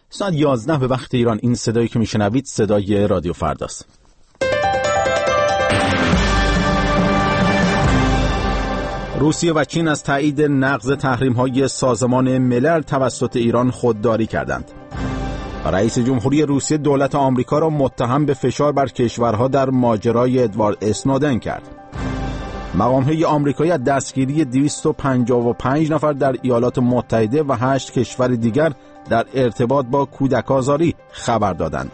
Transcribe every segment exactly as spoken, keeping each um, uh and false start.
ساعت یازده به وقت ایران. این صدایی که میشنوید صدای رادیو فرداست. روسیه و چین از تایید نقض تحریم‌های سازمان ملل توسط ایران خودداری کردند. رئیس جمهوری روسیه دولت آمریکا را متهم به فشار بر کشورها در ماجرای ادوارد اسنودن کرد. مقام‌های آمریکایی از دستگیری دویست و پنجاه و پنج نفر در ایالات متحده و هشت کشور دیگر در ارتباط با کودک آزاری خبر دادند.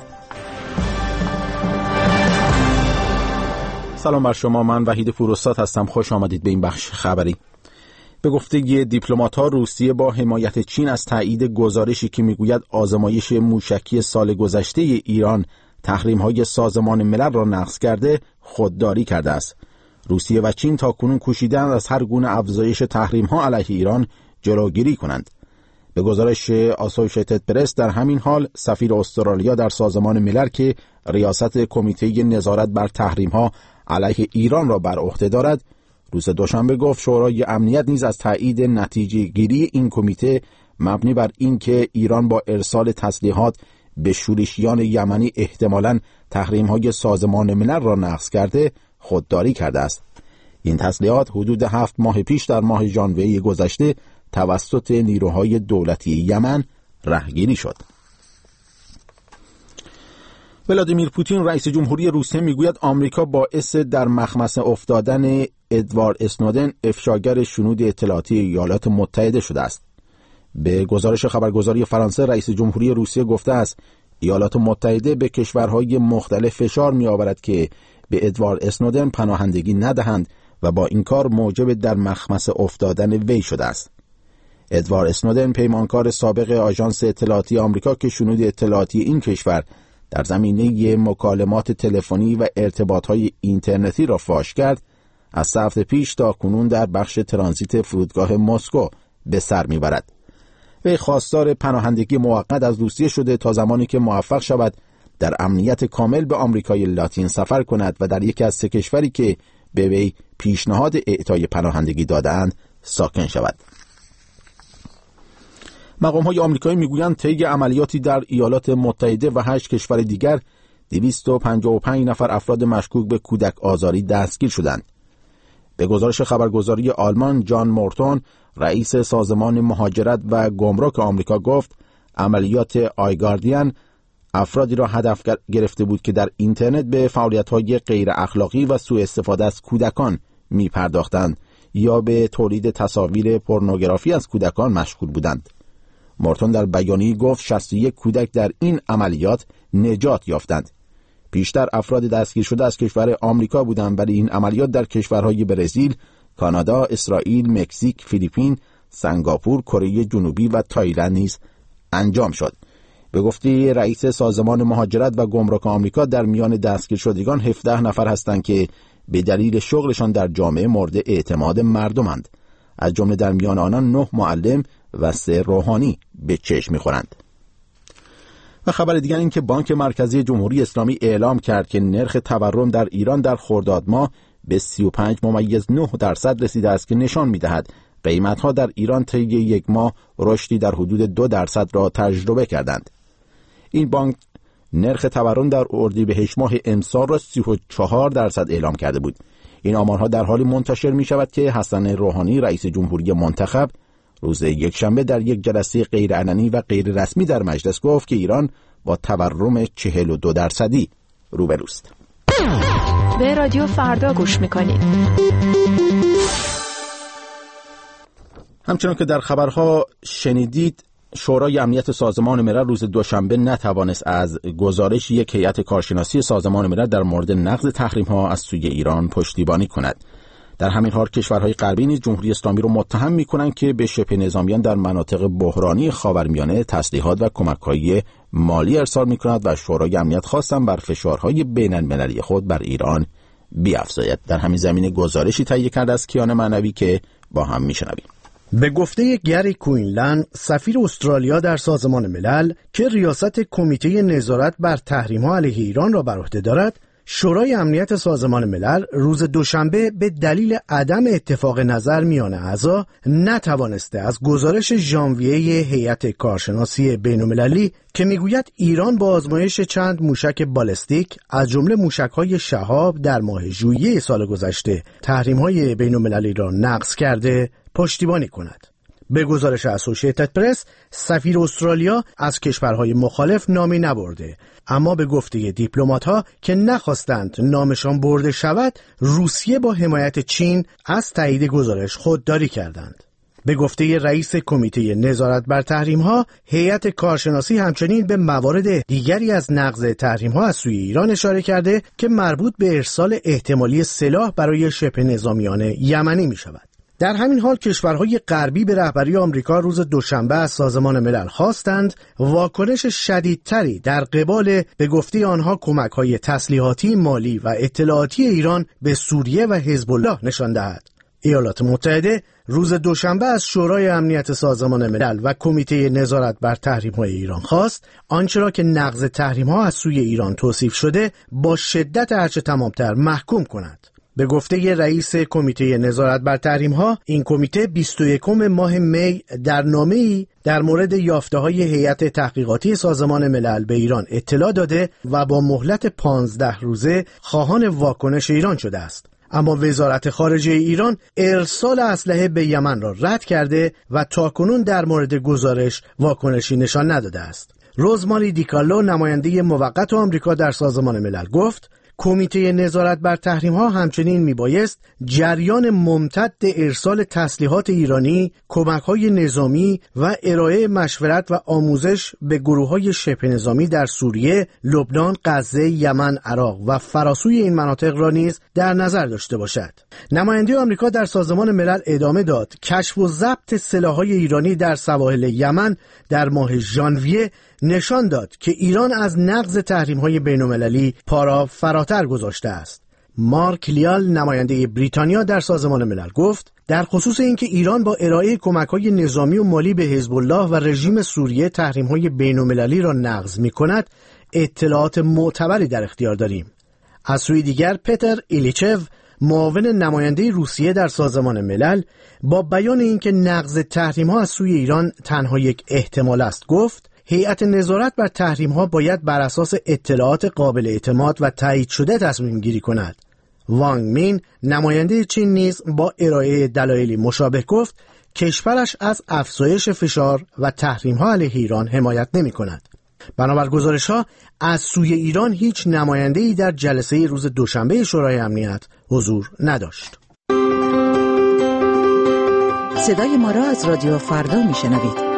سلام بر شما، من وحید پوراستاد هستم. خوش آمدید به این بخش خبری. به گفته دیپلمات‌ها، روسیه با حمایت چین از تایید گزارشی که میگوید آزمایش موشکی سال گذشته ایران تحریم‌های سازمان ملل را نقض کرده، خودداری کرده است. روسیه و چین تاکنون کوشیدند از هر گونه افزایش تحریم‌ها علیه ایران جلوگیری کنند. به گزارش آسوشیتد پرس، در همین حال سفیر استرالیا در سازمان ملل که ریاست کمیته نظارت بر تحریم‌ها علیه ایران را بر عهده دارد، روز دوشنبه گفت شورای امنیت نیز از تایید نتیجه گیری این کمیته مبنی بر این که ایران با ارسال تسلیحات به شورشیان یمنی احتمالاً تحریم‌های سازمان ملل را نقض کرده، خودداری کرده است. این تسلیحات حدود هفت ماه پیش در ماه ژانویه گذشته توسط نیروهای دولتی یمن رهگیری شد. ولادیمیر پوتین رئیس جمهوری روسیه میگوید آمریکا باعث در مخمصه افتادن ادوارد اسنودن افشاگر شنود اطلاعاتی ایالات متحده شده است. به گزارش خبرگزاری فرانسه، رئیس جمهوری روسیه گفته است ایالات متحده به کشورهای مختلف فشار می‌آورد که به ادوارد اسنودن پناهندگی ندهند و با این کار موجب در مخمصه افتادن وی شده است. ادوارد اسنودن پیمانکار سابق آژانس اطلاعاتی آمریکا که شنود اطلاعاتی این کشور در زمینه مکالمات تلفنی و ارتباطات اینترنتی را فاش کرد، از سه هفته پیش تا کنون در بخش ترانزیت فرودگاه مسکو به سر میبرد. وی خواستار پناهندگی موقت از روسیه شده تا زمانی که موفق شود در امنیت کامل به آمریکای لاتین سفر کند و در یکی از سه کشوری که به وی پیشنهاد اعطای پناهندگی دادند ساکن شود. مقام‌های آمریکایی میگویند طی عملیاتی در ایالات متحده و هشت کشور دیگر دویست و پنجاه و پنج نفر افراد مشکوک به کودک آزاری دستگیر شدند. به گزارش خبرگزاری آلمان، جان مورتون رئیس سازمان مهاجرت و گمرک آمریکا گفت عملیات آیگاردین افرادی را هدف گرفته بود که در اینترنت به فعالیت‌های غیر اخلاقی و سوء استفاده از کودکان می‌پرداختند یا به تولید تصاویر پورنوگرافی از کودکان مشغول بودند. مورتون در بیانیه‌ای گفت شصت و یک کودک در این عملیات نجات یافتند. بیشتر افراد دستگیر شده از کشور آمریکا بودند، ولی این عملیات در کشورهای برزیل، کانادا، اسرائیل، مکزیک، فیلیپین، سنگاپور، کره جنوبی و تایلند نیز انجام شد. به گفته رئیس سازمان مهاجرت و گمرک آمریکا، در میان دستگیر شدگان هفده نفر هستند که به دلیل شغلشان در جامعه مورد اعتماد مردمند. از جمله در میان آنان نه معلم و سه روحانی به چشم می‌خورند. و خبر دیگر این که بانک مرکزی جمهوری اسلامی اعلام کرد که نرخ تورم در ایران در خرداد ماه به سی و پنج ممیز نه درصد رسیده است که نشان می‌دهد قیمت‌ها در ایران طی یک ماه رشدی در حدود دو درصد را تجربه کردند. این بانک نرخ تورم در اردیبهشت ماه امسال را سی و چهار درصد اعلام کرده بود. این آمارها در حالی منتشر می‌شود که حسن روحانی رئیس جمهوری منتخب روز یکشنبه در یک جلسه غیرعلنی و غیر رسمی در مجلس گفت که ایران با تورم چهل و دو درصدی روبروست. به رادیو فردا گوش میکنید. همچنان که در خبرها شنیدید، شورای امنیت سازمان ملل روز دوشنبه نتوانست از گزارش یک هیئت کارشناسی سازمان ملل در مورد نقض تحریم‌ها از سوی ایران پشتیبانی کند. در همین حال کشورهای غربی نیز جمهوری اسلامی را متهم می‌کنند که به شبه نظامیان در مناطق بحرانی خاورمیانه تسلیحات و کمک‌های مالی ارسال می‌کند و شورای امنیت خواستند بر فشارهای بین‌المللی خود بر ایران بیفزاید. در همین زمینه گزارشی تهیه کرده است کیان معنوی که با هم می‌شنویم. به گفته گری کوینلند، سفیر استرالیا در سازمان ملل که ریاست کمیته نظارت بر تحریم‌ها علیه ایران را بر عهده دارد، شورای امنیت سازمان ملل روز دوشنبه به دلیل عدم اتفاق نظر میان اعضا نتوانسته از گزارش ژانویه هیئت کارشناسی بین‌المللی که میگوید ایران با آزمایش چند موشک بالستیک از جمله موشک‌های شهاب در ماه ژوئیه سال گذشته تحریم‌های بین‌المللی را نقض کرده پشتیبانی کند. به گزارش اسوسییتد پرس، سفیر استرالیا از کشورهای مخالف نامی نبرده، اما به گفته دیپلمات‌ها که نخواستند نامشان برده شود، روسیه با حمایت چین از تایید گزارش خودداری کردند. به گفته رئیس کمیته نظارت بر تحریم‌ها، هیئت کارشناسی همچنین به موارد دیگری از نقض تحریم‌ها از سوی ایران اشاره کرده که مربوط به ارسال احتمالی سلاح برای شبه نظامیان یمنی می‌شود. در همین حال کشورهای غربی به رهبری آمریکا روز دوشنبه از سازمان ملل خواستند واکنش شدیدتری در قبال به گفته آنها کمک‌های تسلیحاتی، مالی و اطلاعاتی ایران به سوریه و حزب الله نشان دهد. ایالات متحده روز دوشنبه از شورای امنیت سازمان ملل و کمیته نظارت بر تحریم‌های ایران خواست آنچه را که نقض تحریم‌ها از سوی ایران توصیف شده با شدت هرچه تمام‌تر محکوم کند. به گفته رئیس کمیته نظارت بر تحریم‌ها، این کمیته بیست و یکم ماه می در نامه‌ای در مورد یافته‌های هیئت تحقیقاتی سازمان ملل به ایران اطلاع داده و با مهلت پانزده روزه خواهان واکنش ایران شده است. اما وزارت خارجه ایران ارسال اسلحه به یمن را رد کرده و تاکنون در مورد گزارش واکنشی نشان نداده است. روزماری دیکارلو، نماینده موقت آمریکا در سازمان ملل، گفت کمیته نظارت بر تحریم‌ها همچنین میبایست جریان ممتد ارسال تسلیحات ایرانی، کمک‌های نظامی و ارائه مشورت و آموزش به گروه‌های شبه نظامی در سوریه، لبنان، غزه، یمن، عراق و فراسوی این مناطق را نیز در نظر داشته باشد. نماینده آمریکا در سازمان ملل ادامه داد کشف و ضبط سلاح‌های ایرانی در سواحل یمن در ماه ژانویه نشان داد که ایران از نقض تحریم‌های بین‌المللی پا را فراتر گذاشته است. مارک لیال، نماینده بریتانیا در سازمان ملل، گفت در خصوص اینکه ایران با ارائه کمک‌های نظامی و مالی به حزب الله و رژیم سوریه تحریم‌های بین‌المللی را نقض می‌کند، اطلاعات معتبری در اختیار داریم. از سوی دیگر پتر ایلیچو، معاون نماینده روسیه در سازمان ملل، با بیان اینکه نقض تحریم‌ها از سوی ایران تنها یک احتمال است، گفت هیئت نظارت بر تحریم‌ها باید بر اساس اطلاعات قابل اعتماد و تایید شده تصمیم گیری کند. وانگ مین، نماینده چین، نیز با ارائه دلایلی مشابه گفت کشورش از افزایش فشار و تحریم‌ها علیه ایران حمایت نمی‌کند. بنابر گزارش‌ها از سوی ایران هیچ نماینده‌ای در جلسه روز دوشنبه شورای امنیت حضور نداشت. صدای ما را از رادیو فردا میشنوید.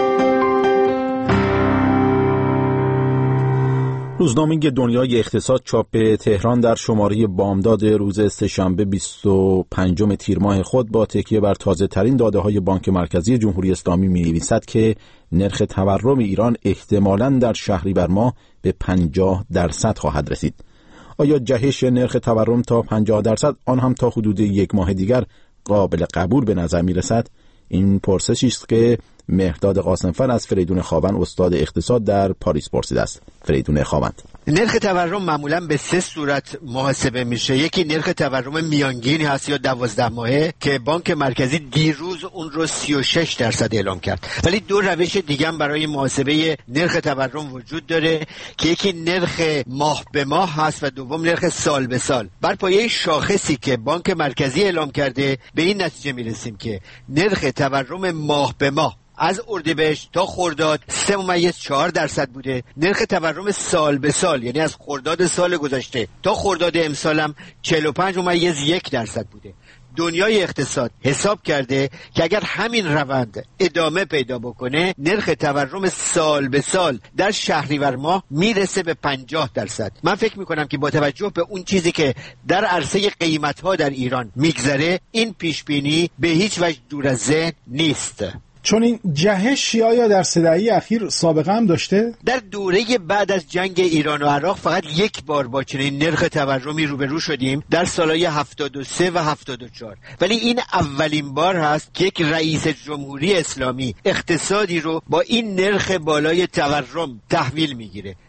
روزنامه دنیای اقتصاد چاپ تهران در شماره بامداد روز سه‌شنبه بیست و پنجم تیر ماه خود با تکیه بر تازه ترین داده های بانک مرکزی جمهوری اسلامی می نویسد که نرخ تورم ایران احتمالاً در شهریور ماه به پنجاه درصد خواهد رسید. آیا جهش نرخ تورم تا پنجاه درصد، آن هم تا حدود یک ماه دیگر، قابل قبول به نظر می رسد؟ این پرسشی است که مهرداد قاسمفر از فریدون خاوند، استاد اقتصاد در پاریس، پرسیده است. فریدون خاوند: نرخ تورم معمولا به سه صورت محاسبه میشه. یکی نرخ تورم میانگین هست یا دوازده ماهه که بانک مرکزی دیروز اون رو سی و شش درصد اعلام کرد. ولی دو روش دیگه هم برای محاسبه نرخ تورم وجود داره که یکی نرخ ماه به ماه هست و دوم نرخ سال به سال. بر پایه شاخصی که بانک مرکزی اعلام کرده به این نتیجه میرسیم که نرخ تورم ماه به ماه از اردیبهشت تا خرداد سه ممیز چهار درصد بوده. نرخ تورم سال به سال، یعنی از خرداد سال گذشته تا خرداد امسال، هم چهل و پنج ممیز یک درصد بوده. دنیای اقتصاد حساب کرده که اگر همین روند ادامه پیدا بکنه، نرخ تورم سال به سال در شهریور ماه میرسه به پنجاه درصد. من فکر میکنم که با توجه به اون چیزی که در عرصه قیمت‌ها در ایران میگذره، این پیش بینی به هیچ وجه دور از ذهن نیست. چون این جهش یا در سه دهه اخیر سابقه هم داشته؟ در دوره بعد از جنگ ایران و عراق فقط یک بار با چنین نرخ تورمی روبرو شدیم، در سالهای هفتاد و سه و هفتاد و چهار. ولی این اولین بار هست که یک رئیس جمهوری اسلامی اقتصادی رو با این نرخ بالای تورم تحویل میگیره.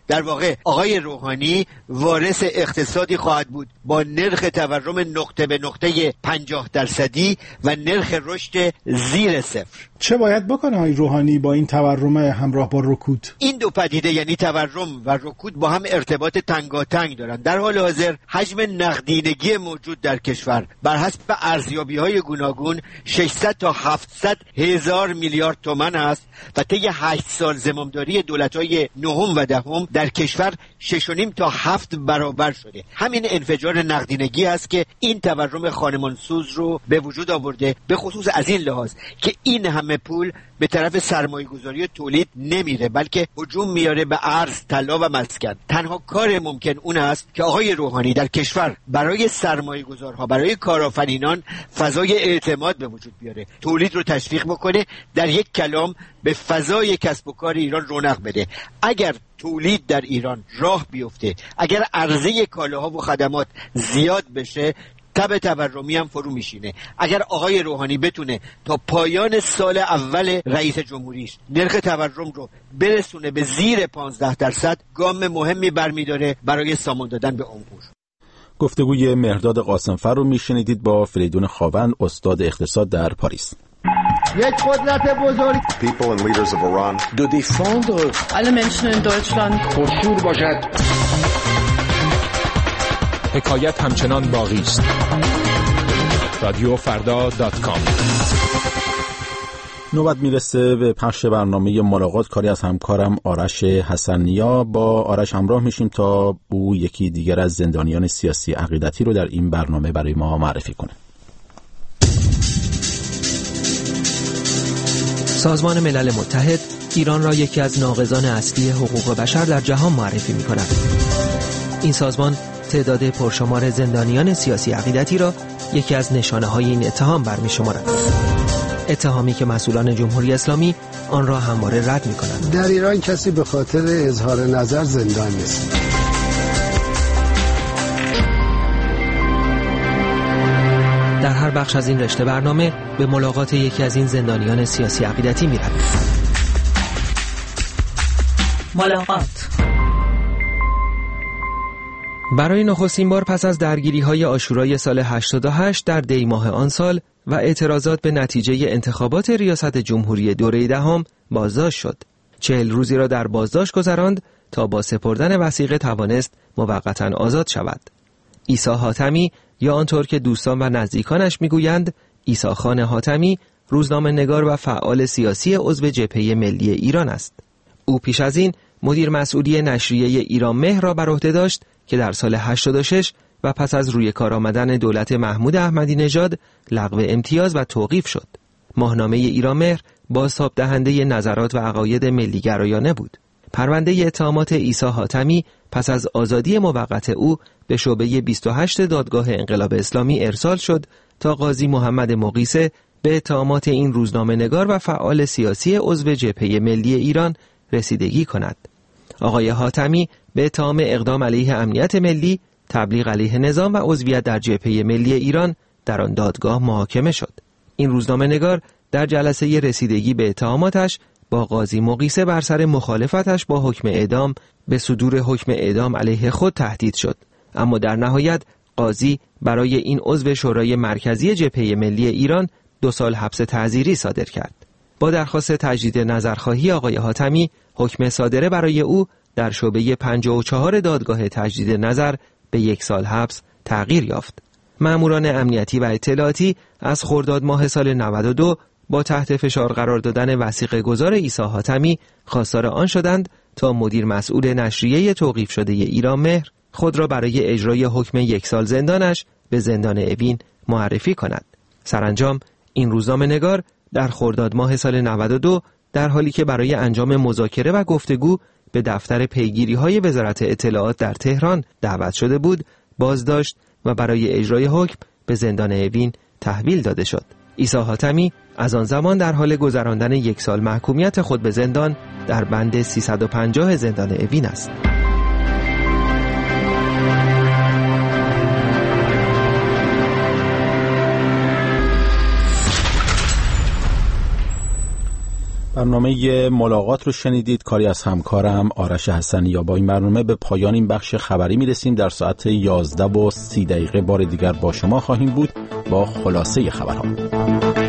در واقع آقای روحانی وارث اقتصادی خواهد بود با نرخ تورم نقطه به نقطه پنجاه درصدی و نرخ رشد زیر صفر. چه باید بکنه آقای روحانی با این تورم همراه با رکود؟ این دو پدیده یعنی تورم و رکود با هم ارتباط تنگاتنگ دارند. در حال حاضر حجم نقدینگی موجود در کشور بر حسب ارزیابی‌های گوناگون ششصد تا هفتصد هزار میلیارد تومان است و طی هشت سال زمامداری دولت‌های نهم و دهم در کشور شش و نیم تا هفت برابر شده. همین انفجار نقدینگی است که این تورم خانمانسوز رو به وجود آورده، به خصوص از این لحاظ که این همه پول به طرف سرمایه‌گذاری و تولید نمیره بلکه هجوم میاره به ارز، طلا و مسکن. تنها کار ممکن اون است که آقای روحانی در کشور برای سرمایه‌گذارها، برای کارآفرینان فضای اعتماد به وجود بیاره، تولید رو تشویق بکنه، در یک کلام به فضای کسب و کار ایران رونق بده. اگر تولید در ایران راه بیفته، اگر عرضه کالاها و خدمات زیاد بشه، تب تورمی هم فرو میشینه. اگر آقای روحانی بتونه تا پایان سال اول رئیس جمهوریش نرخ تورم رو برسونه به زیر پانزده درصد، گام مهمی برمیداره برای سامان دادن به امور. گفتگوی مهرداد قاسمفر رو میشنیدید با فریدون خاوند، استاد اقتصاد در پاریس. یک قدرت بزرگ People and leaders of Iran de défendre alle Menschen in Deutschland خشوع باشد. حکایت همچنان باقی است. رادیو فردا دات کام. نوبت میرسه به پخش برنامه ملاقات، کاری از همکارم آرش حسنیا. با آرش همراه میشیم تا او یکی دیگر از زندانیان سیاسی عقیدتی رو در این برنامه برای ما معرفی کنه. سازمان ملل متحد ایران را یکی از ناقضان اصلی حقوق بشر در جهان معرفی می‌کند. این سازمان تعداد پرشمار زندانیان سیاسی عقیدتی را یکی از نشانه‌های این اتهام برمی‌شمارد. اتهامی که مسئولان جمهوری اسلامی آن را همواره رد می‌کنند. در ایران کسی به خاطر اظهار نظر زندان نیست. در هر بخش از این رشته برنامه به ملاقات یکی از این زندانیان سیاسی عقیدتی می‌رویم. ملاقات. برای نخستین بار پس از درگیری‌های عاشورای سال هشتاد و هشت در دی ماه آن سال و اعتراضات به نتیجه انتخابات ریاست جمهوری دوره دهم بازداشت شد. چهل روزی را در بازداشت گذراند تا با سپردن وثیقه توانست موقتاً آزاد شود. عیسی حاتمی یا آنطور که دوستان و نزدیکانش میگویند عیسی خان حاتمی، روزنامه‌نگار و فعال سیاسی عضو جبهه ملی ایران است. او پیش از این مدیر مسئولی نشریه ایران مهر را بر عهده داشت که در سال هشتاد و شش و پس از روی کار آمدن دولت محمود احمدی نژاد لغو امتیاز و توقیف شد. ماهنامه ایران مهر بازتاب دهنده نظرات و عقاید ملی گرایانه بود. پرونده اتهامات عیسی حاتمی پس از آزادی موقت او به شعبه بیست و هشت دادگاه انقلاب اسلامی ارسال شد تا قاضی محمد مقیسه به اتهامات این روزنامه‌نگار و فعال سیاسی عضو جبهه ملی ایران رسیدگی کند. آقای حاتمی به اتهام اقدام علیه امنیت ملی، تبلیغ علیه نظام و عضویت در جبهه ملی ایران در آن دادگاه محاکمه شد. این روزنامه‌نگار در جلسه رسیدگی به اتهاماتش با قاضی مقیسه بر سر مخالفتش با حکم اعدام به صدور حکم اعدام علیه خود تهدید شد، اما در نهایت قاضی برای این عضو شورای مرکزی جبهه ملی ایران دو سال حبس تعزیری صادر کرد. با درخواست تجدید نظرخواهی آقای حاتمی، حکم صادره برای او در شعبه پنجاه و چهار دادگاه تجدید نظر به یک سال حبس تغییر یافت. ماموران امنیتی و اطلاعاتی از خرداد ماه سال نود و دو با تحت فشار قرار دادن وثیقه گذار عیسی حاتمی خواستار آن شدند تا مدیر مسئول نشریه توقیف شده ایران مهر خود را برای اجرای حکم یک سال زندانش به زندان اوین معرفی کند. سرانجام این روزنامه‌نگار در خرداد ماه سال نود و دو در حالی که برای انجام مذاکره و گفتگو به دفتر پیگیری‌های وزارت اطلاعات در تهران دعوت شده بود، بازداشت و برای اجرای حکم به زندان اوین تحویل داده شد. عیسی حاتمی از آن زمان در حال گذراندن یک سال محکومیت خود به زندان در بند سیصد و پنجاه زندان اوین است. برنامه ملاقات رو شنیدید، کاری از همکارم آرش حسنی. یا با این برنامه به پایان این بخش خبری میرسیم. در ساعت یازده و سی دقیقه بار دیگر با شما خواهیم بود با خلاصه خبرها.